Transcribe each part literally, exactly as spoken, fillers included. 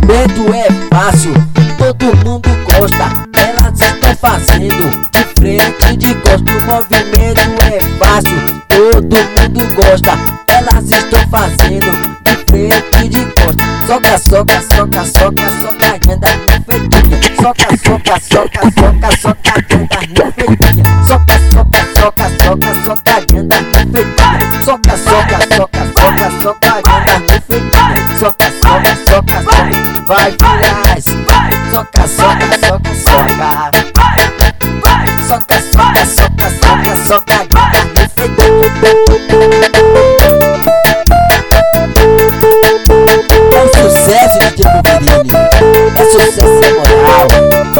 movimento é fácil, todo mundo gosta. Elas estão fazendo de frente, de costa. O movimento é fácil, todo mundo gosta. Elas estão fazendo de frente, de costa. Soca, soca, soca, soca, soca, anda no feitinha. Soca, soca, soca, soca, soca, anda no feitinha. Soca, soca, soca, soca, soca, anda no feitinha. Soca, soca, soca, soca, soca, anda no feitinha. Soca, soca, soca, soca, vai virar. Soca, soca, soca, soca. Soca, soca, soca, soca, soca, anda no feitinha. É um sucesso de Wolverine, é sucesso sem moral.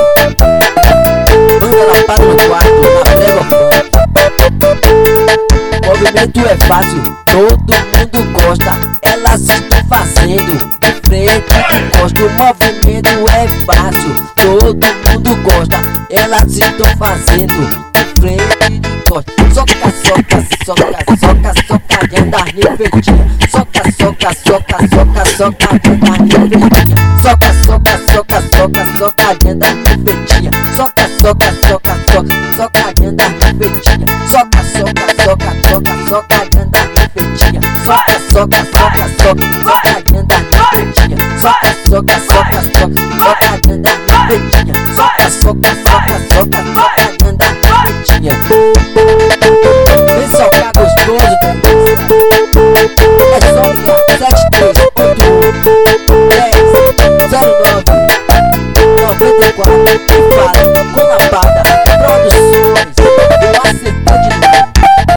Manda ela para no quarto, na prega o movimento é fácil, todo mundo gosta. Elas estão fazendo de frente, de costa. O movimento é fácil, todo mundo gosta. Elas estão fazendo de frente, de costa. Soca, soca, soca, soca, soca, anda no feitinha. Soca, soca, soca, soca, soca, anda no feitinha. Soca, soca, soca, soca, soca, anda no feitinha. Soca, soca, soca, soca, soca, anda no feitinha. Soca, soca, soca, soca, soca, anda no feitinha. Soca, soca, soca, soca, soca, anda no feitinha. Soca, soca, soca,